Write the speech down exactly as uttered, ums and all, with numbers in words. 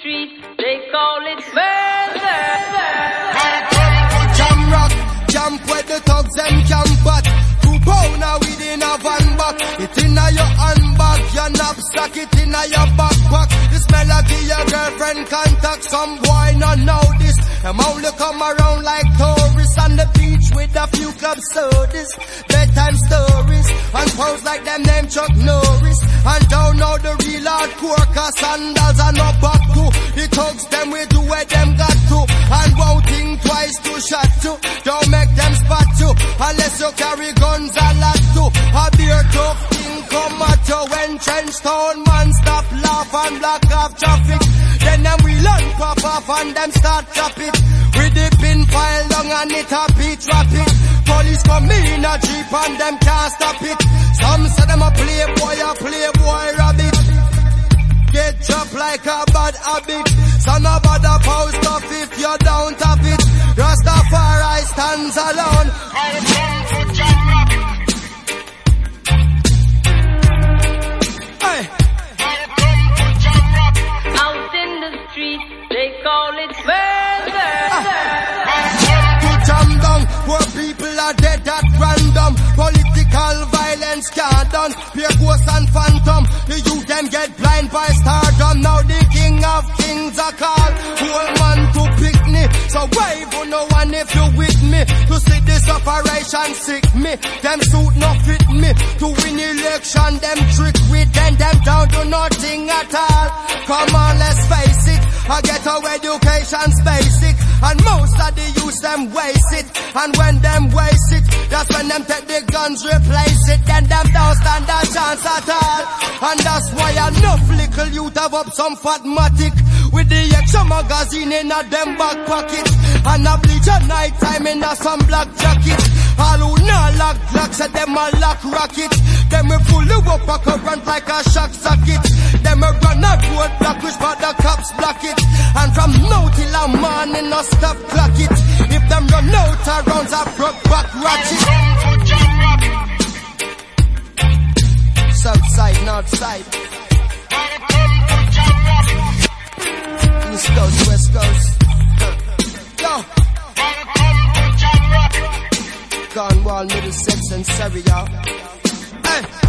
street, they call it murder. Jam rock, jump where the thugs them camp but two pounder within a van back. It inna your handbag, your knapsack, it inna your backpack. This melody your girlfriend contact. Some boy not know this. Them only come around like tourists on the beach with a few club sodas, bedtime stories, and pose like them name Chuck Norris. And don't know the real hardcore, cause sandals are not back to. The thugs them we do where them got to, and won't think twice to shot to. Don't make them spot you, unless you carry guns a lot to. A beer tough thing come at you when trench town man stop laugh and block off traffic. Then them we learn pop off and them start chop it. With the pin file long and it a beat rapid. Police come in a jeep and them can't stop it. Some say them a playboy, a playboy rabbit. Get chopped like a bad habit. So no bother post off if you don't have it. Rastafari stands alone. I come to jam rock. Hey. I come to jam rock. Out in the street, they call it murder. I come to jam down where people are dead at random. Political violence can't done. Pure ghosts and phantom. The youth them get blind by stardom. Now the king of kings are called. Whole man to pick me. So wave on no one if you with me. To see this operation sick me. Them suit not fit me. To win election them trick with them. Them down to nothing at all. Come on let's face it. I get our education's basic. And most of the youth them waste it. And when them waste it, that's when them take the guns replace it. Then them don't stand a chance at all. And that's why enough little youth have up some fatmatic. With the extra magazine in a them back pocket. And a bleach at night time in a some black jacket. All who not lock blocks say them a lock rocket. Them we pull you up a current like a shock socket. Them we run a road block which but the cops block it. And from now till a morning no stop clock it. If them run out of rounds a broke back ratchet. South side, north side. East coast, west coast. Yo. Cornwall, Middlesex and Surrey, y'all. Hey.